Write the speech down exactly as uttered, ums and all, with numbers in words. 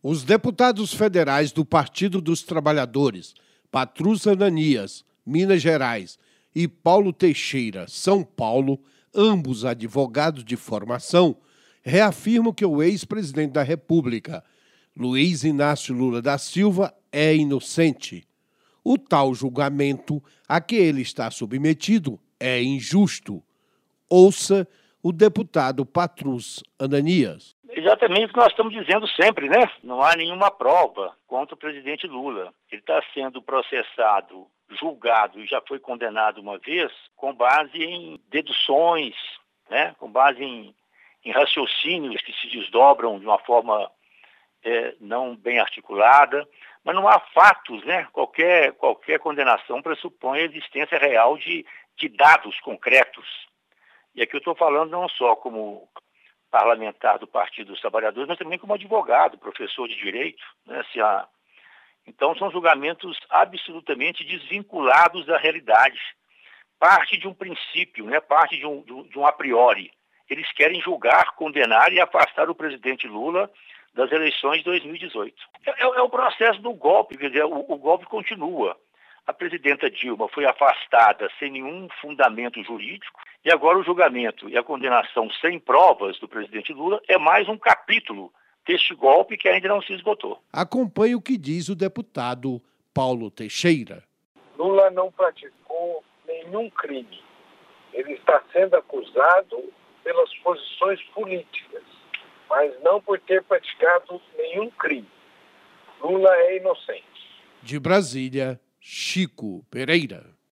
Os deputados federais do Partido dos Trabalhadores, Patrus Ananias, Minas Gerais, e Paulo Teixeira, São Paulo, ambos advogados de formação, reafirmam que o ex-presidente da República, Luiz Inácio Lula da Silva, é inocente. O tal julgamento a que ele está submetido é injusto. Ouça o deputado Patrus Ananias. Exatamente o que nós estamos dizendo sempre, né? Não há nenhuma prova contra o presidente Lula. Ele está sendo processado, julgado e já foi condenado uma vez com base em deduções, né? Com base em, em raciocínios que se desdobram de uma forma é, não bem articulada. Mas não há fatos, né? Qualquer, qualquer condenação pressupõe a existência real de, de dados concretos. E aqui eu estou falando não só como parlamentar do Partido dos Trabalhadores, mas também como advogado, professor de direito. Né? Se há... Então, são julgamentos absolutamente desvinculados da realidade. Parte de um princípio, né? Parte de um, de um a priori. Eles querem julgar, condenar e afastar o presidente Lula das eleições de dois mil e dezoito. É, é, é o processo do golpe, quer dizer, o, o golpe continua. A presidenta Dilma foi afastada sem nenhum fundamento jurídico e agora o julgamento e a condenação sem provas do presidente Lula é mais um capítulo deste golpe que ainda não se esgotou. Acompanhe o que diz o deputado Paulo Teixeira. Lula não praticou nenhum crime. Ele está sendo acusado pelas posições políticas, mas não por ter praticado nenhum crime. Lula é inocente. De Brasília, Chico Pereira.